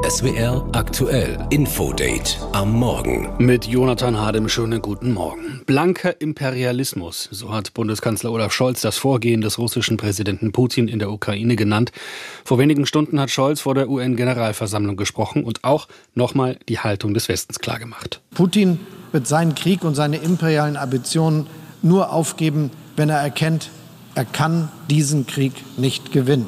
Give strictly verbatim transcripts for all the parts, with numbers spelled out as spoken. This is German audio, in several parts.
S W R aktuell Infodate am Morgen. Mit Jonathan Hadem, schönen guten Morgen. Blanker Imperialismus, so hat Bundeskanzler Olaf Scholz das Vorgehen des russischen Präsidenten Putin in der Ukraine genannt. Vor wenigen Stunden hat Scholz vor der U N-Generalversammlung gesprochen und auch nochmal die Haltung des Westens klargemacht. Putin wird seinen Krieg und seine imperialen Ambitionen nur aufgeben, wenn er erkennt, er kann diesen Krieg nicht gewinnen.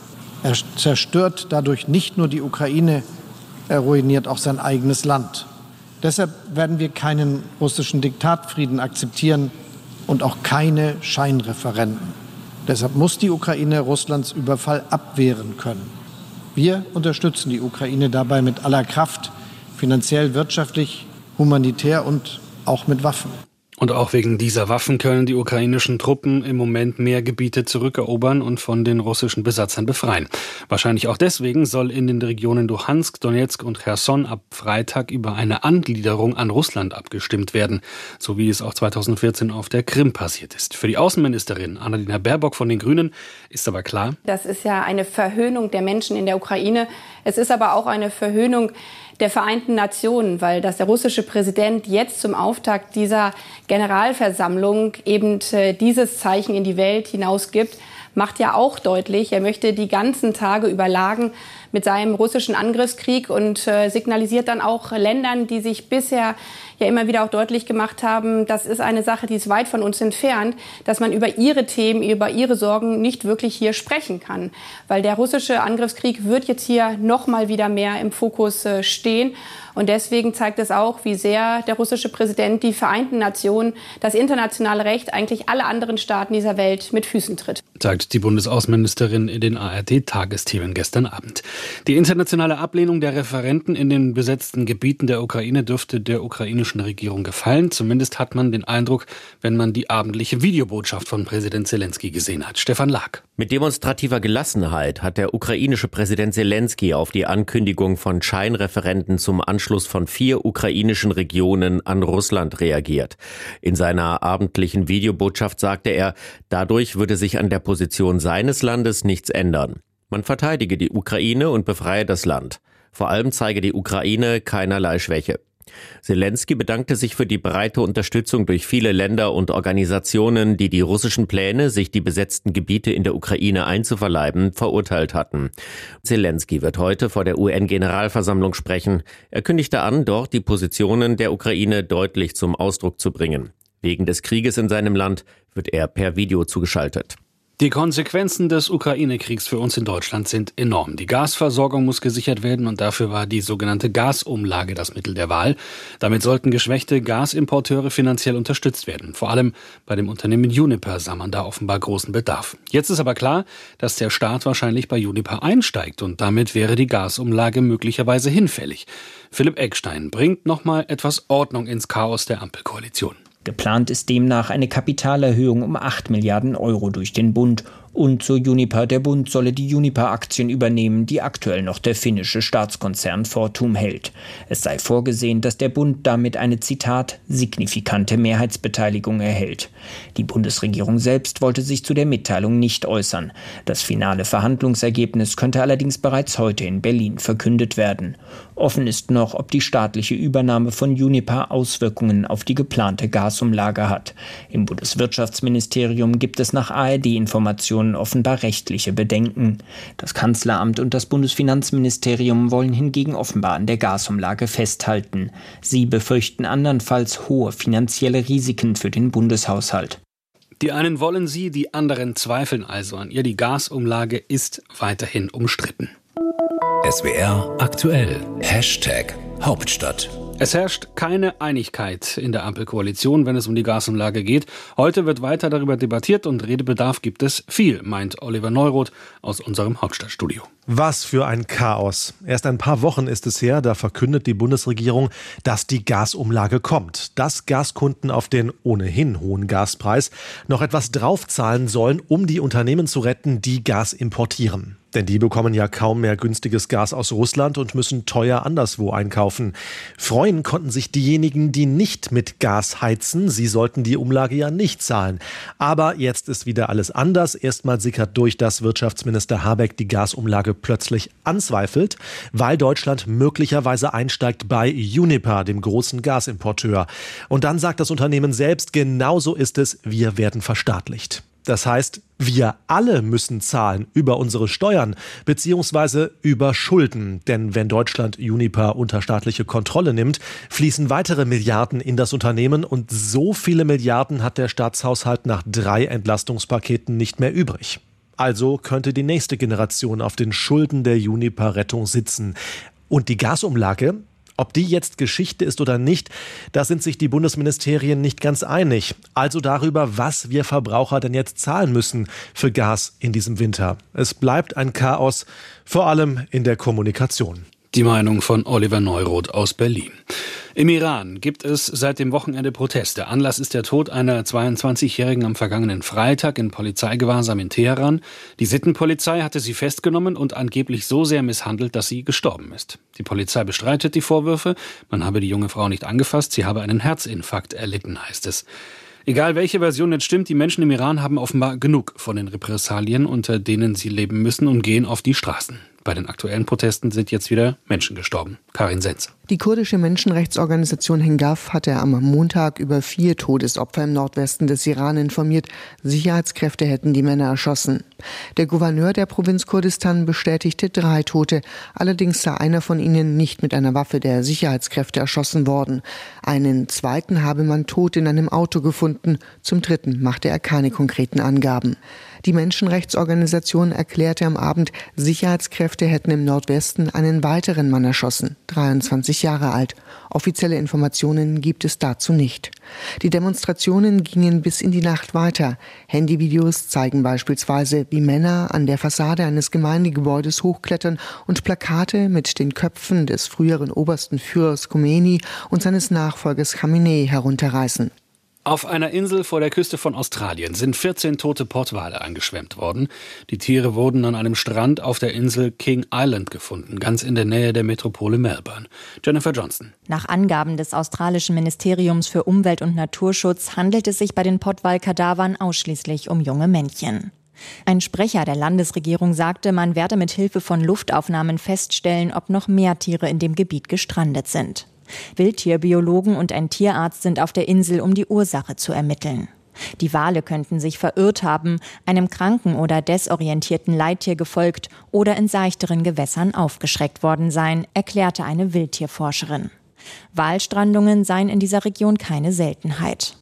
Er zerstört dadurch nicht nur die Ukraine, er ruiniert auch sein eigenes Land. Deshalb werden wir keinen russischen Diktatfrieden akzeptieren und auch keine Scheinreferenden. Deshalb muss die Ukraine Russlands Überfall abwehren können. Wir unterstützen die Ukraine dabei mit aller Kraft, finanziell, wirtschaftlich, humanitär und auch mit Waffen. Und auch wegen dieser Waffen können die ukrainischen Truppen im Moment mehr Gebiete zurückerobern und von den russischen Besatzern befreien. Wahrscheinlich auch deswegen soll in den Regionen Luhansk, Donetsk und Cherson ab Freitag über eine Angliederung an Russland abgestimmt werden, so wie es auch zweitausendvierzehn auf der Krim passiert ist. Für die Außenministerin Annalena Baerbock von den Grünen ist aber klar: Das ist ja eine Verhöhnung der Menschen in der Ukraine. Es ist aber auch eine Verhöhnung der Vereinten Nationen, weil dass der russische Präsident jetzt zum Auftakt dieser Generalversammlung eben dieses Zeichen in die Welt hinausgibt, macht ja auch deutlich, er möchte die ganzen Tage überlagen mit seinem russischen Angriffskrieg und äh, signalisiert dann auch Ländern, die sich bisher ja immer wieder auch deutlich gemacht haben, das ist eine Sache, die ist weit von uns entfernt, dass man über ihre Themen, über ihre Sorgen nicht wirklich hier sprechen kann. Weil der russische Angriffskrieg wird jetzt hier noch mal wieder mehr im Fokus äh, stehen. Und deswegen zeigt es auch, wie sehr der russische Präsident die Vereinten Nationen, das internationale Recht, eigentlich alle anderen Staaten dieser Welt mit Füßen tritt. Sagt die Bundesaußenministerin in den A R D-Tagesthemen gestern Abend. Die internationale Ablehnung der Referenden in den besetzten Gebieten der Ukraine dürfte der ukrainischen Regierung gefallen. Zumindest hat man den Eindruck, wenn man die abendliche Videobotschaft von Präsident Selenskyj gesehen hat. Stefan Lag. Mit demonstrativer Gelassenheit hat der ukrainische Präsident Selenskyj auf die Ankündigung von Scheinreferenden zum Anschluss von vier ukrainischen Regionen an Russland reagiert. In seiner abendlichen Videobotschaft sagte er, dadurch würde sich an der Position seines Landes nichts ändern. Man verteidige die Ukraine und befreie das Land. Vor allem zeige die Ukraine keinerlei Schwäche. Selenskyj bedankte sich für die breite Unterstützung durch viele Länder und Organisationen, die die russischen Pläne, sich die besetzten Gebiete in der Ukraine einzuverleiben, verurteilt hatten. Selenskyj wird heute vor der U N-Generalversammlung sprechen. Er kündigte an, dort die Positionen der Ukraine deutlich zum Ausdruck zu bringen. Wegen des Krieges in seinem Land wird er per Video zugeschaltet. Die Konsequenzen des Ukraine-Kriegs für uns in Deutschland sind enorm. Die Gasversorgung muss gesichert werden und dafür war die sogenannte Gasumlage das Mittel der Wahl. Damit sollten geschwächte Gasimporteure finanziell unterstützt werden. Vor allem bei dem Unternehmen Uniper sah man da offenbar großen Bedarf. Jetzt ist aber klar, dass der Staat wahrscheinlich bei Uniper einsteigt und damit wäre die Gasumlage möglicherweise hinfällig. Philipp Eckstein bringt nochmal etwas Ordnung ins Chaos der Ampelkoalition. Geplant ist demnach eine Kapitalerhöhung um acht Milliarden Euro durch den Bund. Und zur Uniper, der Bund solle die Uniper-Aktien übernehmen, die aktuell noch der finnische Staatskonzern Fortum hält. Es sei vorgesehen, dass der Bund damit eine, Zitat, signifikante Mehrheitsbeteiligung erhält. Die Bundesregierung selbst wollte sich zu der Mitteilung nicht äußern. Das finale Verhandlungsergebnis könnte allerdings bereits heute in Berlin verkündet werden. Offen ist noch, ob die staatliche Übernahme von Uniper Auswirkungen auf die geplante Gasumlage hat. Im Bundeswirtschaftsministerium gibt es nach A R D-Informationen offenbar rechtliche Bedenken. Das Kanzleramt und das Bundesfinanzministerium wollen hingegen offenbar an der Gasumlage festhalten. Sie befürchten andernfalls hohe finanzielle Risiken für den Bundeshaushalt. Die einen wollen sie, die anderen zweifeln also an ihr. Die Gasumlage ist weiterhin umstritten. S W R aktuell. Hashtag Hauptstadt. Es herrscht keine Einigkeit in der Ampelkoalition, wenn es um die Gasumlage geht. Heute wird weiter darüber debattiert und Redebedarf gibt es viel, meint Oliver Neuroth aus unserem Hauptstadtstudio. Was für ein Chaos. Erst ein paar Wochen ist es her, da verkündet die Bundesregierung, dass die Gasumlage kommt. Dass Gaskunden auf den ohnehin hohen Gaspreis noch etwas draufzahlen sollen, um die Unternehmen zu retten, die Gas importieren. Denn die bekommen ja kaum mehr günstiges Gas aus Russland und müssen teuer anderswo einkaufen. Freuen konnten sich diejenigen, die nicht mit Gas heizen. Sie sollten die Umlage ja nicht zahlen. Aber jetzt ist wieder alles anders. Erstmal sickert durch, dass Wirtschaftsminister Habeck die Gasumlage plötzlich anzweifelt, weil Deutschland möglicherweise einsteigt bei Uniper, dem großen Gasimporteur. Und dann sagt das Unternehmen selbst, genauso ist es, wir werden verstaatlicht. Das heißt, wir alle müssen zahlen über unsere Steuern bzw. über Schulden. Denn wenn Deutschland Uniper unter staatliche Kontrolle nimmt, fließen weitere Milliarden in das Unternehmen. Und so viele Milliarden hat der Staatshaushalt nach drei Entlastungspaketen nicht mehr übrig. Also könnte die nächste Generation auf den Schulden der Uniper-Rettung sitzen. Und die Gasumlage? Ob die jetzt Geschichte ist oder nicht, da sind sich die Bundesministerien nicht ganz einig. Also darüber, was wir Verbraucher denn jetzt zahlen müssen für Gas in diesem Winter. Es bleibt ein Chaos, vor allem in der Kommunikation. Die Meinung von Oliver Neuroth aus Berlin. Im Iran gibt es seit dem Wochenende Proteste. Anlass ist der Tod einer zweiundzwanzigjährigen am vergangenen Freitag in Polizeigewahrsam in Teheran. Die Sittenpolizei hatte sie festgenommen und angeblich so sehr misshandelt, dass sie gestorben ist. Die Polizei bestreitet die Vorwürfe. Man habe die junge Frau nicht angefasst, sie habe einen Herzinfarkt erlitten, heißt es. Egal welche Version jetzt stimmt, die Menschen im Iran haben offenbar genug von den Repressalien, unter denen sie leben müssen, und gehen auf die Straßen. Bei den aktuellen Protesten sind jetzt wieder Menschen gestorben. Karin Senz. Die kurdische Menschenrechtsorganisation Hengaf hatte am Montag über vier Todesopfer im Nordwesten des Iran informiert. Sicherheitskräfte hätten die Männer erschossen. Der Gouverneur der Provinz Kurdistan bestätigte drei Tote. Allerdings sei einer von ihnen nicht mit einer Waffe der Sicherheitskräfte erschossen worden. Einen zweiten habe man tot in einem Auto gefunden. Zum dritten machte er keine konkreten Angaben. Die Menschenrechtsorganisation erklärte am Abend, Sicherheitskräfte hätten im Nordwesten einen weiteren Mann erschossen, dreiundzwanzig Jahre alt. Offizielle Informationen gibt es dazu nicht. Die Demonstrationen gingen bis in die Nacht weiter. Handyvideos zeigen beispielsweise, wie Männer an der Fassade eines Gemeindegebäudes hochklettern und Plakate mit den Köpfen des früheren obersten Führers Khomeini und seines Nachfolgers Khamenei herunterreißen. Auf einer Insel vor der Küste von Australien sind vierzehn tote Pottwale angeschwemmt worden. Die Tiere wurden an einem Strand auf der Insel King Island gefunden, ganz in der Nähe der Metropole Melbourne. Jennifer Johnson. Nach Angaben des australischen Ministeriums für Umwelt und Naturschutz handelt es sich bei den Pottwal-Kadavern ausschließlich um junge Männchen. Ein Sprecher der Landesregierung sagte, man werde mit Hilfe von Luftaufnahmen feststellen, ob noch mehr Tiere in dem Gebiet gestrandet sind. Wildtierbiologen und ein Tierarzt sind auf der Insel, um die Ursache zu ermitteln. Die Wale könnten sich verirrt haben, einem kranken oder desorientierten Leittier gefolgt oder in seichteren Gewässern aufgeschreckt worden sein, erklärte eine Wildtierforscherin. Walstrandungen seien in dieser Region keine Seltenheit.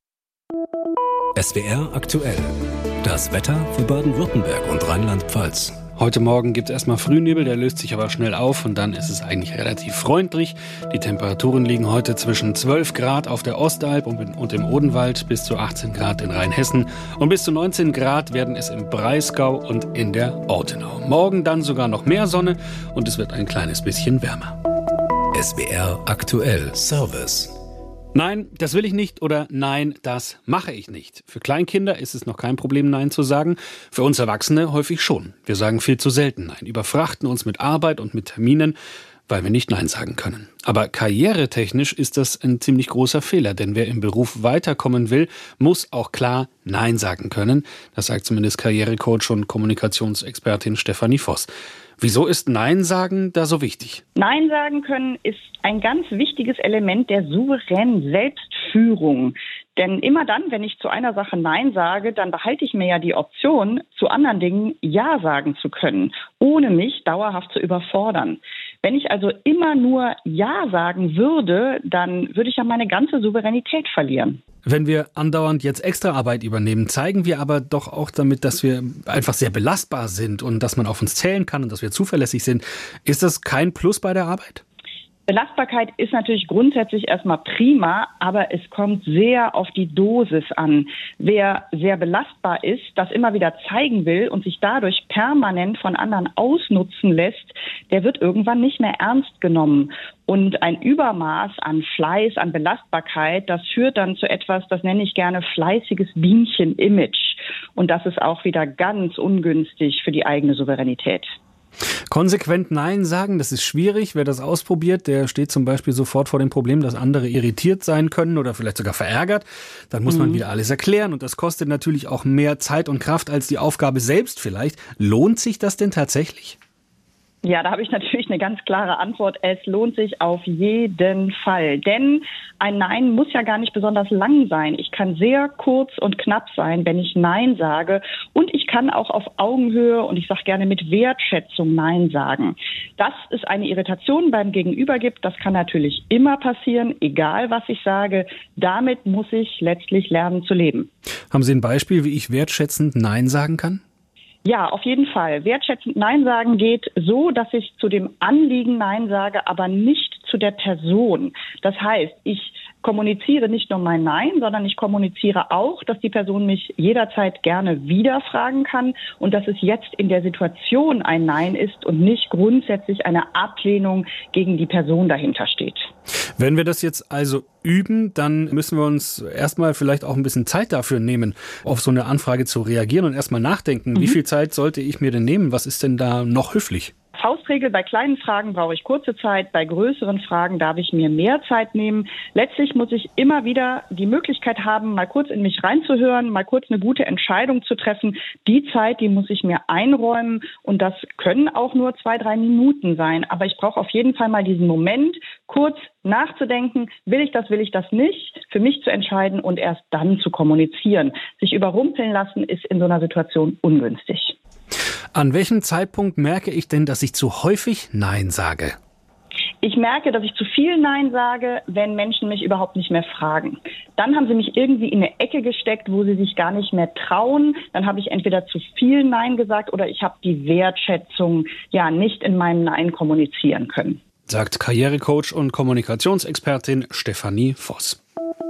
S W R aktuell. Das Wetter für Baden-Württemberg und Rheinland-Pfalz. Heute Morgen gibt es erstmal Frühnebel, der löst sich aber schnell auf und dann ist es eigentlich relativ freundlich. Die Temperaturen liegen heute zwischen zwölf Grad auf der Ostalb und im Odenwald, bis zu achtzehn Grad in Rheinhessen und bis zu neunzehn Grad werden es im Breisgau und in der Ortenau. Morgen dann sogar noch mehr Sonne und es wird ein kleines bisschen wärmer. S W R aktuell Service. Nein, das will ich nicht oder nein, das mache ich nicht. Für Kleinkinder ist es noch kein Problem, Nein zu sagen. Für uns Erwachsene häufig schon. Wir sagen viel zu selten Nein, überfrachten uns mit Arbeit und mit Terminen, weil wir nicht Nein sagen können. Aber karrieretechnisch ist das ein ziemlich großer Fehler, denn wer im Beruf weiterkommen will, muss auch klar Nein sagen können. Das sagt zumindest Karrierecoach und Kommunikationsexpertin Stefanie Voss. Wieso ist Nein sagen da so wichtig? Nein sagen können ist ein ganz wichtiges Element der souveränen Selbstführung. Denn immer dann, wenn ich zu einer Sache Nein sage, dann behalte ich mir ja die Option, zu anderen Dingen Ja sagen zu können, ohne mich dauerhaft zu überfordern. Wenn ich also immer nur Ja sagen würde, dann würde ich ja meine ganze Souveränität verlieren. Wenn wir andauernd jetzt extra Arbeit übernehmen, zeigen wir aber doch auch damit, dass wir einfach sehr belastbar sind und dass man auf uns zählen kann und dass wir zuverlässig sind. Ist das kein Plus bei der Arbeit? Belastbarkeit ist natürlich grundsätzlich erstmal prima, aber es kommt sehr auf die Dosis an. Wer sehr belastbar ist, das immer wieder zeigen will und sich dadurch permanent von anderen ausnutzen lässt, der wird irgendwann nicht mehr ernst genommen. Und ein Übermaß an Fleiß, an Belastbarkeit, das führt dann zu etwas, das nenne ich gerne fleißiges Bienchen-Image. Und das ist auch wieder ganz ungünstig für die eigene Souveränität. Konsequent Nein sagen, das ist schwierig. Wer das ausprobiert, der steht zum Beispiel sofort vor dem Problem, dass andere irritiert sein können oder vielleicht sogar verärgert. Dann muss mhm. man wieder alles erklären und das kostet natürlich auch mehr Zeit und Kraft als die Aufgabe selbst vielleicht. Lohnt sich das denn tatsächlich? Ja, da habe ich natürlich eine ganz klare Antwort. Es lohnt sich auf jeden Fall. Denn ein Nein muss ja gar nicht besonders lang sein. Ich kann sehr kurz und knapp sein, wenn ich Nein sage. Und ich kann auch auf Augenhöhe und ich sage gerne mit Wertschätzung Nein sagen. Dass es eine Irritation beim Gegenüber gibt, das kann natürlich immer passieren, egal was ich sage. Damit muss ich letztlich lernen zu leben. Haben Sie ein Beispiel, wie ich wertschätzend Nein sagen kann? Ja, auf jeden Fall. Wertschätzend Nein sagen geht so, dass ich zu dem Anliegen Nein sage, aber nicht zu der Person. Das heißt, ich kommuniziere nicht nur mein Nein, sondern ich kommuniziere auch, dass die Person mich jederzeit gerne wieder fragen kann und dass es jetzt in der Situation ein Nein ist und nicht grundsätzlich eine Ablehnung gegen die Person dahinter steht. Wenn wir das jetzt also üben, dann müssen wir uns erstmal vielleicht auch ein bisschen Zeit dafür nehmen, auf so eine Anfrage zu reagieren und erstmal nachdenken. Mhm. Wie viel Zeit sollte ich mir denn nehmen? Was ist denn da noch höflich? Faustregel, bei kleinen Fragen brauche ich kurze Zeit, bei größeren Fragen darf ich mir mehr Zeit nehmen. Letztlich muss ich immer wieder die Möglichkeit haben, mal kurz in mich reinzuhören, mal kurz eine gute Entscheidung zu treffen. Die Zeit, die muss ich mir einräumen und das können auch nur zwei, drei Minuten sein. Aber ich brauche auf jeden Fall mal diesen Moment, kurz nachzudenken, will ich das, will ich das nicht, für mich zu entscheiden und erst dann zu kommunizieren. Sich überrumpeln lassen ist in so einer Situation ungünstig. An welchem Zeitpunkt merke ich denn, dass ich zu häufig Nein sage? Ich merke, dass ich zu viel Nein sage, wenn Menschen mich überhaupt nicht mehr fragen. Dann haben sie mich irgendwie in eine Ecke gesteckt, wo sie sich gar nicht mehr trauen. Dann habe ich entweder zu viel Nein gesagt oder ich habe die Wertschätzung ja nicht in meinem Nein kommunizieren können. Sagt Karrierecoach und Kommunikationsexpertin Stefanie Voss.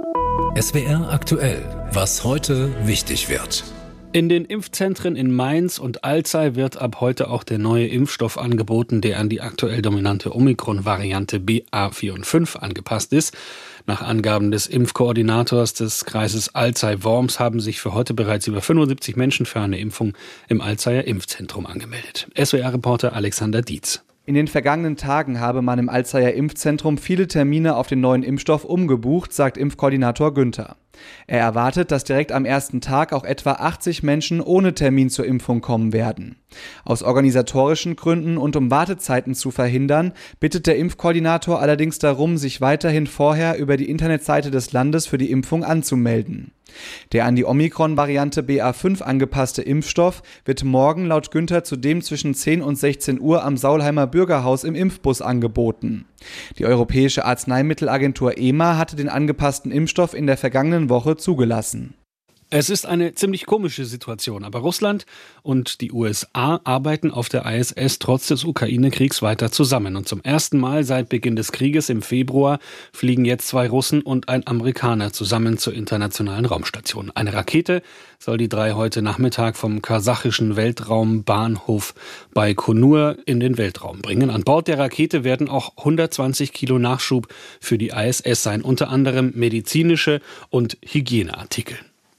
S W R aktuell, was heute wichtig wird. In den Impfzentren in Mainz und Alzey wird ab heute auch der neue Impfstoff angeboten, der an die aktuell dominante Omikron-Variante B A vier und fünf angepasst ist. Nach Angaben des Impfkoordinators des Kreises Alzey-Worms haben sich für heute bereits über fünfundsiebzig Menschen für eine Impfung im Alzeyer Impfzentrum angemeldet. S W R-Reporter Alexander Dietz. In den vergangenen Tagen habe man im Alzeyer Impfzentrum viele Termine auf den neuen Impfstoff umgebucht, sagt Impfkoordinator Günther. Er erwartet, dass direkt am ersten Tag auch etwa achtzig Menschen ohne Termin zur Impfung kommen werden. Aus organisatorischen Gründen und um Wartezeiten zu verhindern, bittet der Impfkoordinator allerdings darum, sich weiterhin vorher über die Internetseite des Landes für die Impfung anzumelden. Der an die Omikron-Variante B A fünf angepasste Impfstoff wird morgen laut Günther zudem zwischen zehn und sechzehn Uhr am Saulheimer Bürgerhaus im Impfbus angeboten. Die Europäische Arzneimittelagentur E M A hatte den angepassten Impfstoff in der vergangenen Woche zugelassen. Es ist eine ziemlich komische Situation, aber Russland und die U S A arbeiten auf der I S S trotz des Ukraine-Kriegs weiter zusammen. Und zum ersten Mal seit Beginn des Krieges im Februar fliegen jetzt zwei Russen und ein Amerikaner zusammen zur internationalen Raumstation. Eine Rakete soll die drei heute Nachmittag vom kasachischen Weltraumbahnhof Baikonur in den Weltraum bringen. An Bord der Rakete werden auch hundertzwanzig Kilo Nachschub für die I S S sein, unter anderem medizinische und Hygieneartikel.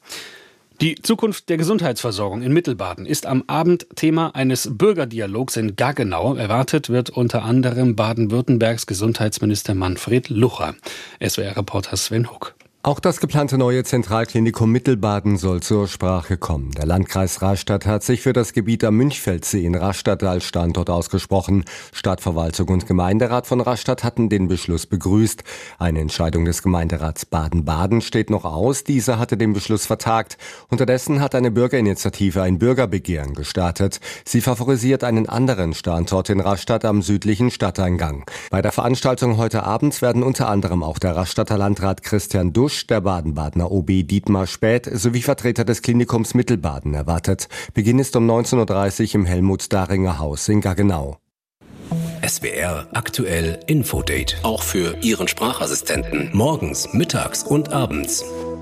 Die Zukunft der Gesundheitsversorgung in Mittelbaden ist am Abend Thema eines Bürgerdialogs in Gaggenau. Erwartet wird unter anderem Baden-Württembergs Gesundheitsminister Manfred Lucher. S W R-Reporter Sven Huck. Auch das geplante neue Zentralklinikum Mittelbaden soll zur Sprache kommen. Der Landkreis Rastatt hat sich für das Gebiet am Münchfeldsee in Rastatt als Standort ausgesprochen. Stadtverwaltung und Gemeinderat von Rastatt hatten den Beschluss begrüßt. Eine Entscheidung des Gemeinderats Baden-Baden steht noch aus. Dieser hatte den Beschluss vertagt. Unterdessen hat eine Bürgerinitiative ein Bürgerbegehren gestartet. Sie favorisiert einen anderen Standort in Rastatt am südlichen Stadteingang. Bei der Veranstaltung heute Abend werden unter anderem auch der Rastatter Landrat Christian Dusch, der Baden-Badener O B Dietmar Späth sowie Vertreter des Klinikums Mittelbaden erwartet. Beginn ist um neunzehn Uhr dreißig im Helmut-Daringer Haus in Gaggenau. S W R aktuell Infodate. Auch für Ihren Sprachassistenten. Morgens, mittags und abends.